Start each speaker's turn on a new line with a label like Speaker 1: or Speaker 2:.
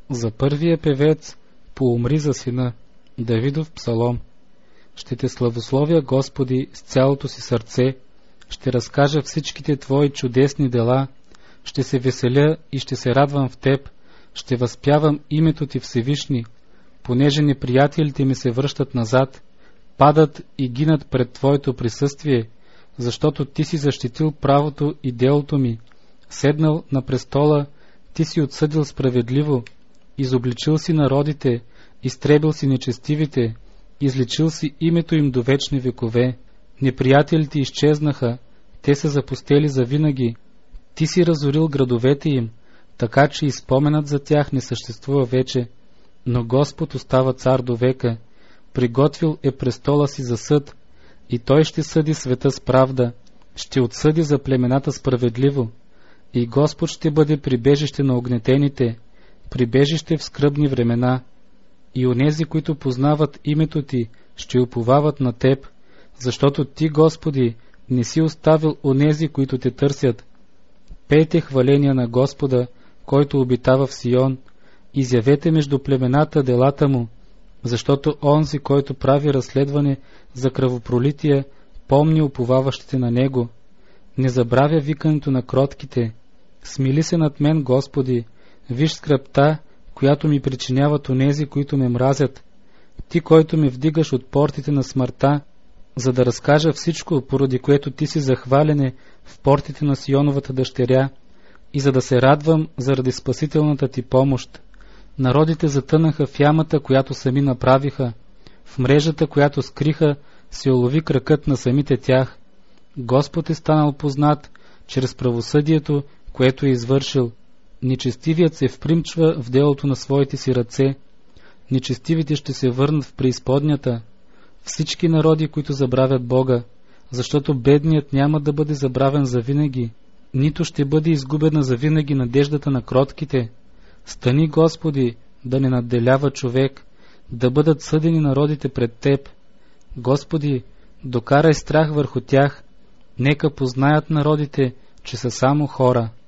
Speaker 1: За първия певец поумри за сина, Давидов псалом. Ще те славословя, Господи, с цялото си сърце, ще разкажа всичките Твои чудесни дела, ще се веселя и ще се радвам в Теб, ще възпявам името Ти Всевишни, понеже неприятелите ми се връщат назад, падат и гинат пред Твоето присъствие, защото Ти си защитил правото и делото ми, седнал на престола, Ти си отсъдил справедливо, изобличил си народите, изтребил си нечестивите, изличил си името им до вечни векове. Неприятелите изчезнаха, те са запустели завинаги. Ти си разорил градовете им, така че и споменът за тях не съществува вече. Но Господ остава цар до века, приготвил е престола си за съд, и Той ще съди света с правда, ще отсъди за племената справедливо. И Господ ще бъде прибежище на огнетените, прибежище в скръбни времена. И онези, които познават името Ти, ще уповават на Теб, защото Ти, Господи, не си оставил онези, които Те търсят. Пейте хваления на Господа, който обитава в Сион, изявете между племената делата Му, защото онзи, който прави разследване за кръвопролития, помни уповаващите на Него. Не забравя викането на кротките. Смили се над мен, Господи, виж скръбта, която ми причиняват онези, които ме мразят. Ти, който ме вдигаш от портите на смъртта, за да разкажа всичко, поради което Ти си захвалене в портите на Сионовата дъщеря, и за да се радвам заради спасителната Ти помощ. Народите затънаха в ямата, която сами направиха, в мрежата, която скриха, се улови кракът на самите тях. Господ е станал познат чрез правосъдието, което е извършил. Нечестивият се впримчва в делото на своите си ръце. Нечестивите ще се върнат в преизподнята. Всички народи, които забравят Бога, защото бедният няма да бъде забравен завинаги, нито ще бъде изгубена завинаги надеждата на кротките. Стани, Господи, да не надделява човек, да бъдат съдени народите пред Теб. Господи, докарай страх върху тях, нека познаят народите, че са само хора.